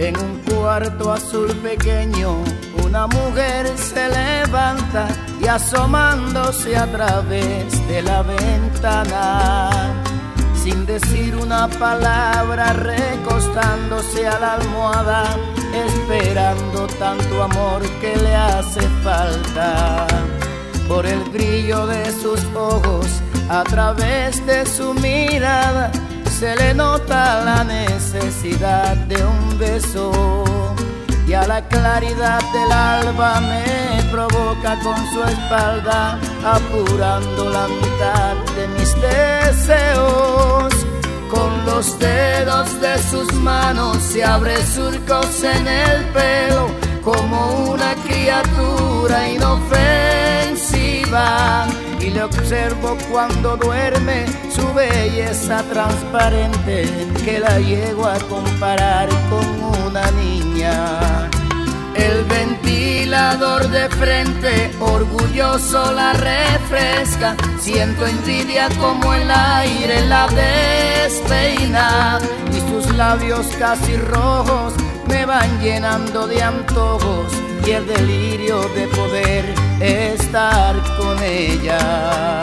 En un cuarto azul pequeño, una mujer se levanta y asomándose a través de la ventana, sin decir una palabra, recostándose a la almohada, esperando tanto amor que le hace falta. Por el brillo de sus ojos, a través de su mirada, se le nota la necesidad de un beso. Y a la claridad del alba me provoca con su espalda, apurando la mitad de mis deseos. Con los dedos de sus manos se abre surcos en el pelo, como una criatura inofensiva. Y le observo cuando duerme, su belleza transparente, que la llego a comparar con una niña. El ventilador de frente, orgulloso la refresca. Siento envidia como el aire la despeina, y sus labios casi rojos me van llenando de antojos, y el delirio de poder estar con ella.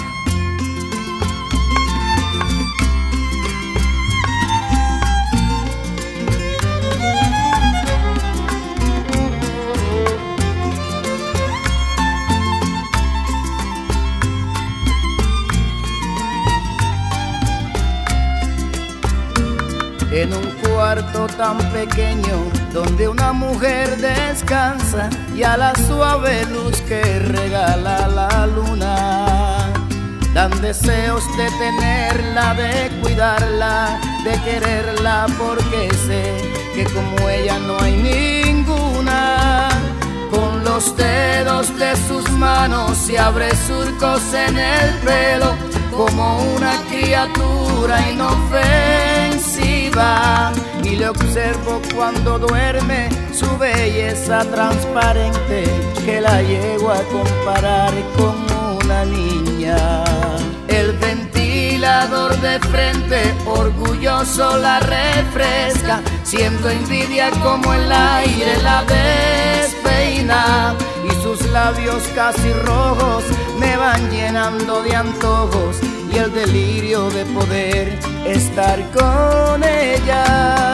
En un cuarto tan pequeño, donde una mujer descansa, y a la suave luz que regala la luna, dan deseos de tenerla, de cuidarla, de quererla, porque sé que como ella no hay ninguna. Con los dedos de sus manos se abre surcos en el pelo, como una criatura inofensiva. Y le observo cuando duerme, su belleza transparente, que la llego a comparar con una niña. El ventilador de frente, orgulloso la refresca. Siento envidia como el aire la despeina, y sus labios casi rojos me van llenando de antojos, y el delirio de poder estar con ella.